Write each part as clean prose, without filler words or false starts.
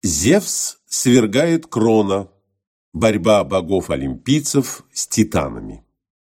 Зевс свергает Крона. Борьба богов-олимпийцев с титанами.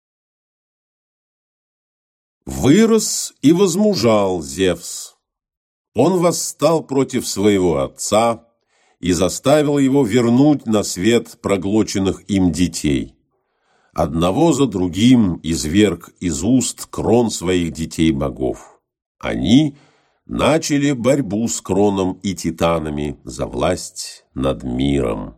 Вырос и возмужал Зевс. Он восстал против своего отца и заставил его вернуть на свет проглоченных им детей. Одного за другим изверг из уст Крон своих детей богов. Они начали борьбу с Кроном и титанами за власть над миром.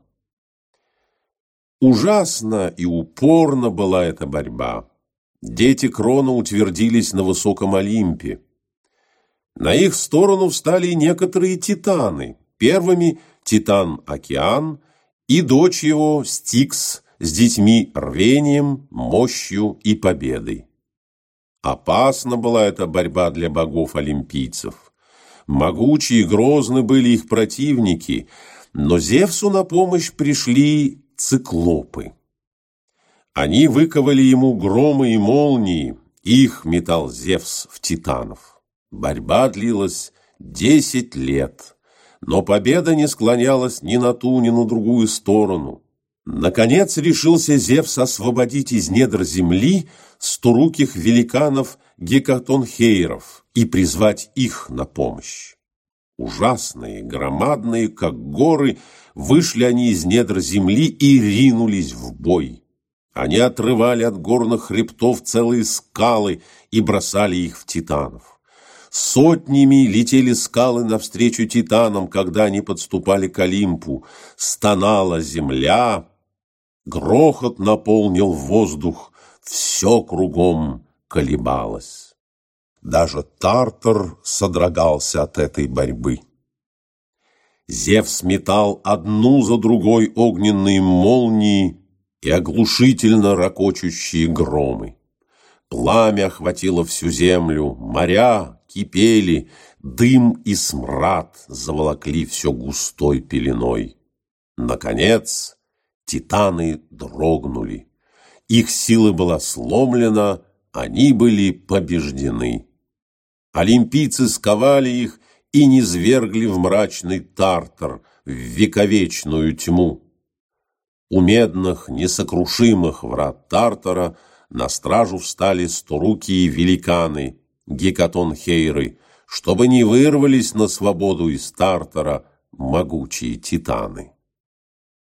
Ужасно и упорно была эта борьба. Дети Крона утвердились на высоком Олимпе. На их сторону встали некоторые титаны. Первыми титан Океан и дочь его Стикс с детьми рвением, мощью и победой. Опасна была эта борьба для богов-олимпийцев. Могучи и грозны были их противники, но Зевсу на помощь пришли циклопы. Они выковали ему громы и молнии, их метал Зевс в титанов. Борьба длилась 10 лет, но победа не склонялась ни на ту, ни на другую сторону. Наконец решился Зевс освободить из недр земли сторуких великанов гекатонхейров и призвать их на помощь. Ужасные, громадные, как горы, вышли они из недр земли и ринулись в бой. Они отрывали от горных хребтов целые скалы и бросали их в титанов. Сотнями летели скалы навстречу титанам, когда они подступали к Олимпу. Стонала земля, грохот наполнил воздух, все кругом колебалось. Даже Тартар содрогался от этой борьбы. Зевс метал одну за другой огненные молнии и оглушительно рокочущие громы. Пламя охватило всю землю, моря кипели, дым и смрад заволокли все густой пеленой. Наконец, титаны дрогнули. Их сила была сломлена, они были побеждены. Олимпийцы сковали их и низвергли в мрачный Тартар, в вековечную тьму. У медных, несокрушимых врат Тартара на стражу встали сторукие великаны, гекатонхейры, чтобы не вырвались на свободу из Тартара могучие титаны.